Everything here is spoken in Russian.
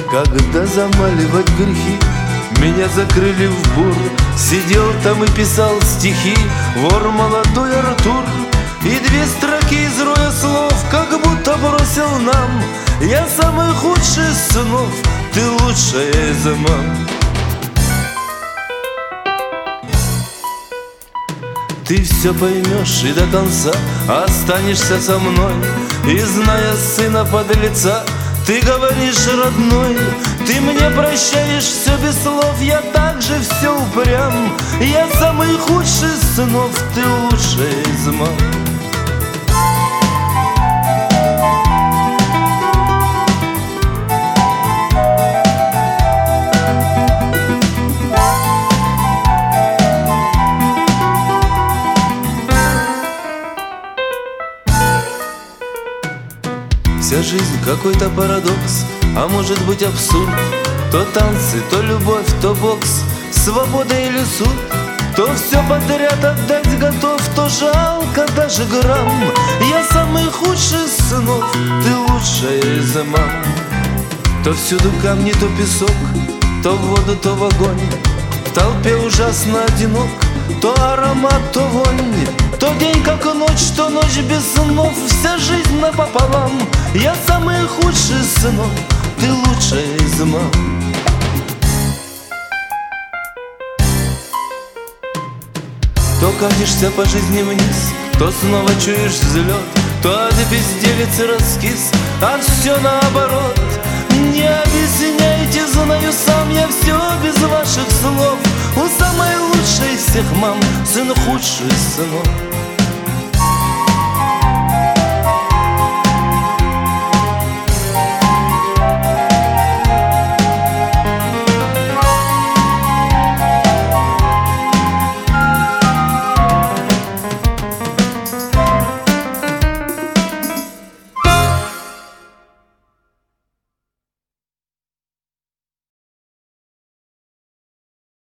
когда замаливать грехи меня закрыли в бур. Сидел там и писал стихи вор молодой Артур. И 2 строки из роя слов как будто бросил нам: я самый худший из сынов, ты лучшая из мам. Ты все поймешь и до конца останешься со мной. И зная сына подлеца, ты говоришь: родной, ты мне прощаешь все без слов. Я также все упрям, я самый худший из сынов, ты лучшая из мам. Вся жизнь какой-то парадокс, а может быть абсурд. То танцы, то любовь, то бокс, свобода или суд. То все подряд отдать готов, то жалко даже грамм. Я самый худший из сынов, ты лучшая из мам. То всюду камни, то песок, то в воду, то в огонь. В толпе ужасно одинок, то аромат, то вонь. То день как ночь, то ночь без снов. Вся жизнь напополам, я самый худший из сынов, ты лучшая из мам. То катишься по жизни вниз, то снова чуешь взлет. То от безделицы раскис, а все наоборот. Не объясняйте, знаю сам я все без ваших слов. У самой лучшей из всех мам сын худший из сынов.